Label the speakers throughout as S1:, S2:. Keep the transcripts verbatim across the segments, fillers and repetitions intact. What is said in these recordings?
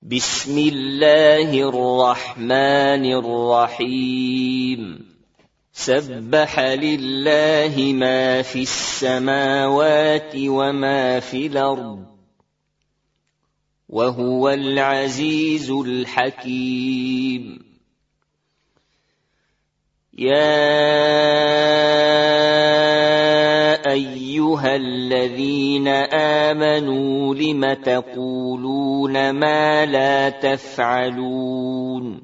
S1: بسم الله الرحمن الرحيم سبح لله ما في السماوات وما في الأرض وهو العزيز الحكيم. يا أيها الذين آمنوا لم تقولون ما لا تفعلون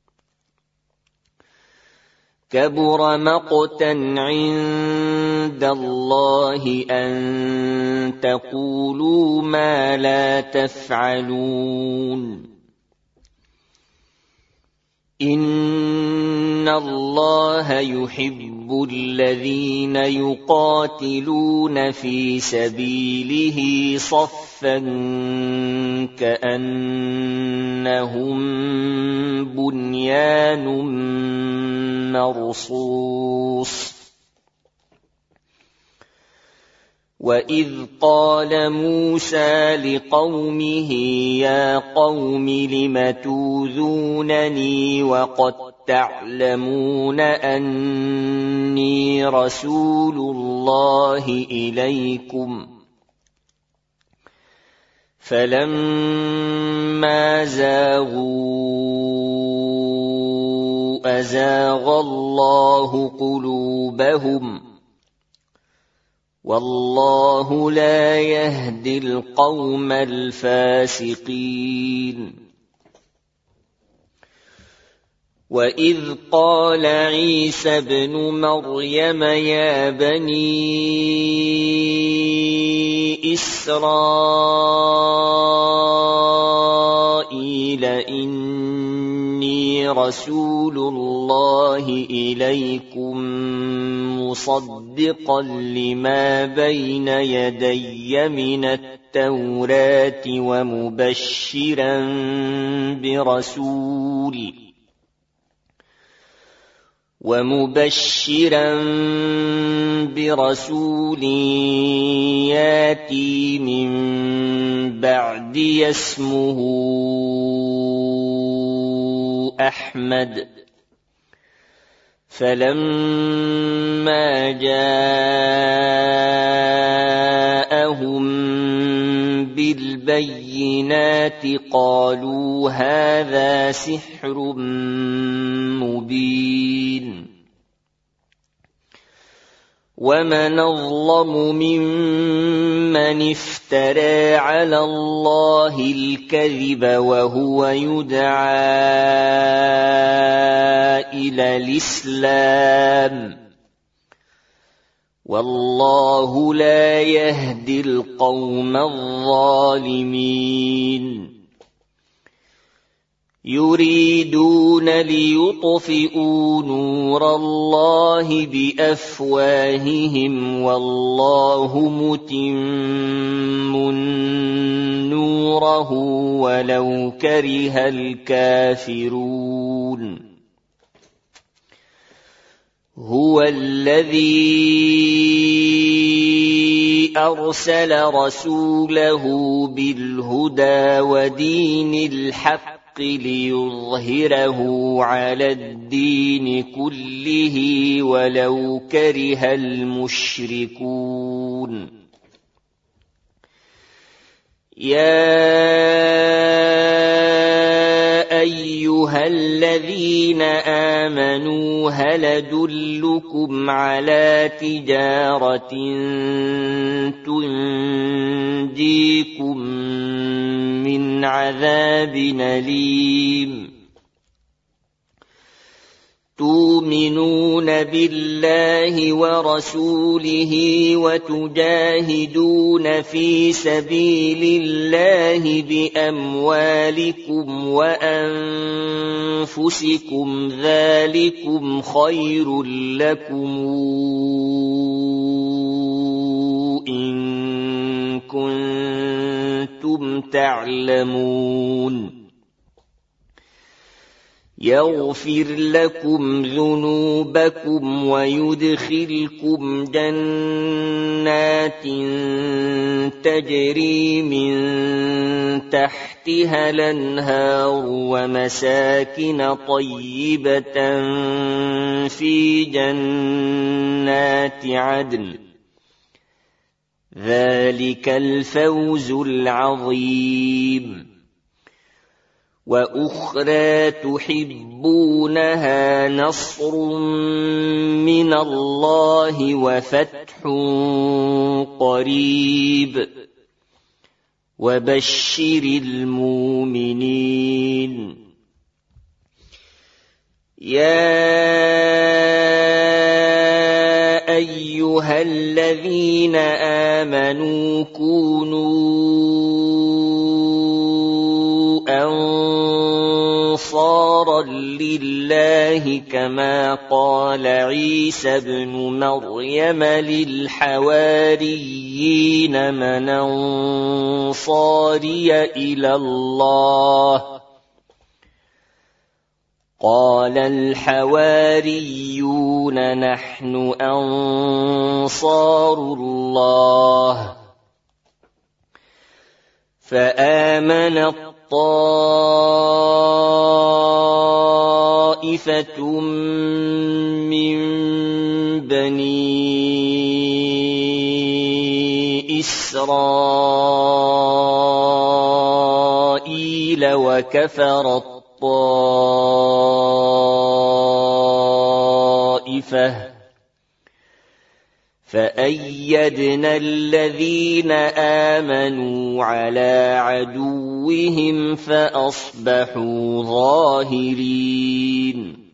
S1: كبر مقتا عند الله أن تقولوا ما لا تفعلون. إن الله يحب الذين يقاتلون في سبيله صفا كأنهم بنيان مرصوص. وإذ قال موسى لقومه يا قوم لم توذونني وقد تعلمون أني رسول الله إليكم فلما زاغوا أزاغ الله قلوبهم والله لا يهدي القوم الفاسقين. وإذ قال عيسى ابن مريم يا بني إسرائيل إني رسول الله إليكم مصدقا لما بين يدي من التوراة ومبشرا برسول ومبشرا برسول ياتي من بعدي اسمه أحمد. فلما جاءهم بالبينات قالوا هذا سحر مبين. ومن أظلم ممن افترى على الله الكذب وهو يدعى إلى الإسلام والله لا يهدي القوم الظالمين. يريدون ليطفئوا نور الله بأفواههم والله متم نوره ولو كره الكافرون. هو الذي أرسل رسوله بالهدى ودين الحق ليظهره على الدين كله ولو كره المشركون. يا أيها الذين آمنوا هل أدلكم على تجارة تنجيكم من عذاب أليم تؤمنون بالله ورسوله وتجاهدون في سبيل الله بأموالكم وأنفسكم ذلكم خير لكم إن كنتم تعلمون. يغفر لكم ذنوبكم ويدخلكم جنات تجري من تحتها الأنهار ومساكن طيبة في جنات عدن ذلك الفوز العظيم وأخرى تحبونها نصر من الله وفتح قريب وبشر المؤمنين يا أيها الذين آمنوا كونوا أنصارا لله كما قال عيسى ابن مريم للحواريين من أنصاري إلى الله قال الحواريون نحن أنصار الله فآمنت طائفة من بني إسرائيل وكفرت طائفة فأيدنا الذين آمنوا على عدوهم فأصبحوا ظاهرين